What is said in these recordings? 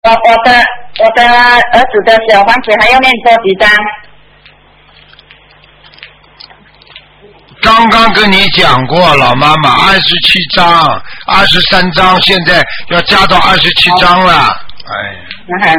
我的儿子的小房子还要念多几张？ 刚刚跟你讲过，老妈妈27章、23章，现在要加到27章了。哎。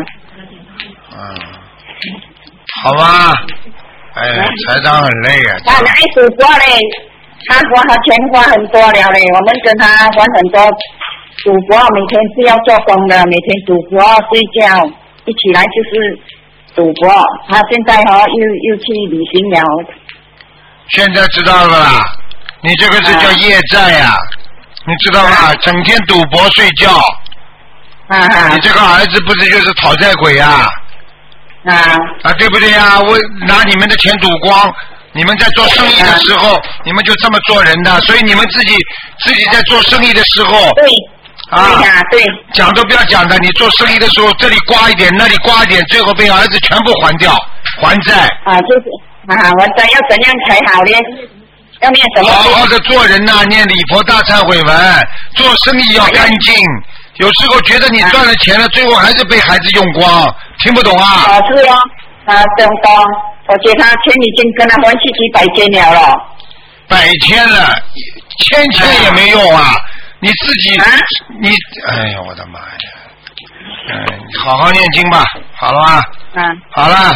好吧。哎，财长很累啊。 他爱赌博嘞，他钱花很多了嘞，我们跟他玩很多赌博，每天是要做工的，每天赌博睡觉，一起来就是赌博。他现在又去旅行了。 现在知道了啦，你这个是叫业债呀，你知道吗？整天赌博睡觉。你这个儿子不是就是讨债鬼呀？对不对呀？我拿你们的钱赌光，你们在做生意的时候，你们就这么做人的，所以你们自己在做生意的时候，对，讲都不要讲的，你做生意的时候这里刮一点，那里刮一点，最后被儿子全部还掉，还债。就是还债要怎样才好呢？要念什么？好好的做人呐，念礼佛大忏悔文，做生意要干净。有时候觉得你赚了钱了，最后还是被孩子用光，听不懂啊？是哦，懂。我觉得他钱已经跟他还去几百千了100千了，1000也没用啊！你自己，哎呀，我的妈呀！你好好念经吧，好了吧？好了。